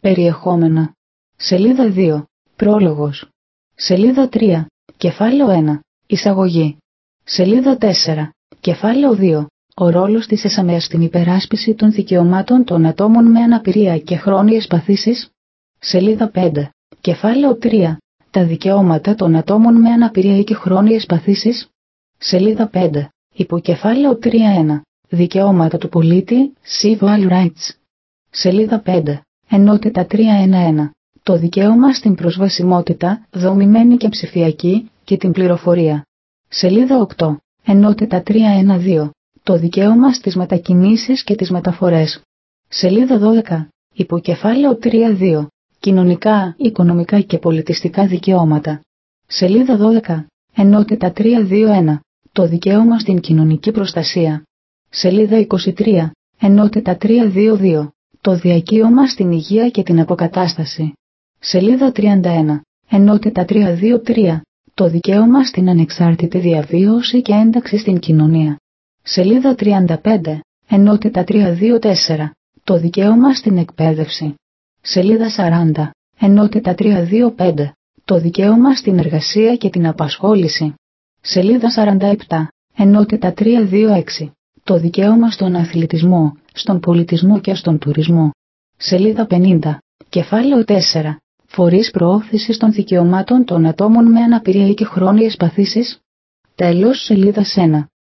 Περιεχόμενα. Σελίδα 2. Πρόλογος. Σελίδα 3. Κεφάλαιο 1. Εισαγωγή. Σελίδα 4. Κεφάλαιο 2. Ο ρόλος της ΕΣΑΜΕΑ στην υπεράσπιση των δικαιωμάτων των ατόμων με αναπηρία και χρόνιες παθήσεις. Σελίδα 5. Κεφάλαιο 3. Τα δικαιώματα των ατόμων με αναπηρία και χρόνιες παθήσεις. Σελίδα 5. Υποκεφάλαιο 3.1. Δικαιώματα του πολίτη, Civil Rights. Σελίδα 5. Ενότητα 3.1.1. Το δικαίωμα στην προσβασιμότητα, δομημένη και ψηφιακή, και την πληροφορία. Σελίδα 8. Ενότητα 3.1.2. Το δικαίωμα στις μετακινήσεις και τις μεταφορές. Σελίδα 12. Υποκεφάλαιο 3.2. Κοινωνικά, οικονομικά και πολιτιστικά δικαιώματα. Σελίδα 12. Ενότητα 3.2.1. Το δικαίωμα στην κοινωνική προστασία. Σελίδα 23. Ενότητα 3.2.2. Το δικαίωμα στην υγεία και την αποκατάσταση. Σελίδα 31. Ενότητα 3.2.3. Το δικαίωμα στην ανεξάρτητη διαβίωση και ένταξη στην κοινωνία. Σελίδα 35. Ενότητα 3.2.4. Το δικαίωμα στην εκπαίδευση. Σελίδα 40. Ενότητα 3.2.5. Το δικαίωμα στην εργασία και την απασχόληση. Σελίδα 47. Ενότητα 3.2.6. Το δικαίωμα στον αθλητισμό, στον πολιτισμό και στον τουρισμό. Σελίδα 50. Κεφάλαιο 4. Φορείς προώθησης των δικαιωμάτων των ατόμων με αναπηρία και χρόνιες παθήσεις. Τέλος σελίδας 1.